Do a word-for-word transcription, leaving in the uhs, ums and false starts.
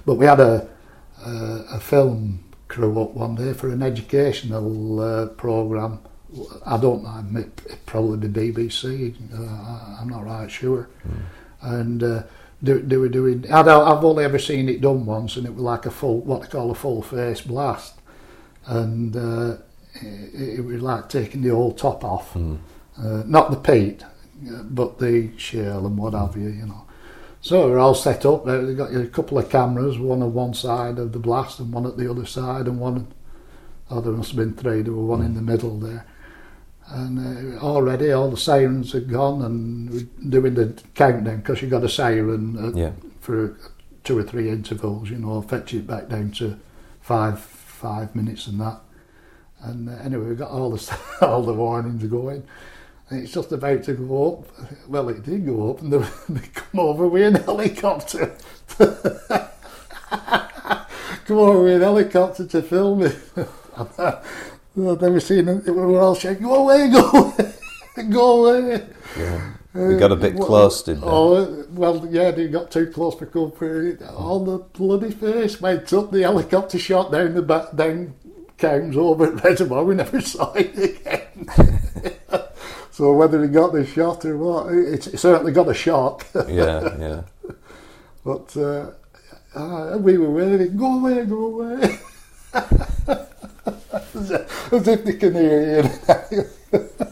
But we had a a, a film crew up one day for an educational uh, programme. I don't know, it, it probably the B B C, uh, I'm not right sure. Mm. And uh, they, they were doing, I don't, I've only ever seen it done once, and it was like a full, what they call a full face blast. And uh, it, it was like taking the whole top off. Mm. Uh, not the peat, but the shale and what have you, you know. So we're all set up. They've got a couple of cameras, one on one side of the blast and one at the other side, and one, oh, there must have been three, there were one mm. in the middle there. And uh, already all the sirens had gone, and we're doing the countdown, because you got a siren uh, yeah. for two or three intervals, you know, fetch it back down to five five minutes and that. And uh, anyway, we got all the all the warnings going. And it's just about to go up. Well, it did go up, and they, they come over with an helicopter. Come over with an helicopter to film it. They were seeing it, we were all shaking, go away, go away, go away. Yeah. We got a bit uh, close, didn't we? Oh, well, yeah, they got too close for comfort. All the bloody face went up, the helicopter shot down the back, down Cowms over at Reservoir, we never saw it again. So whether he got the shot or what, it, it certainly got a shock. Yeah, yeah. But uh, uh, we were waving, go away, go away. As if they can hear you.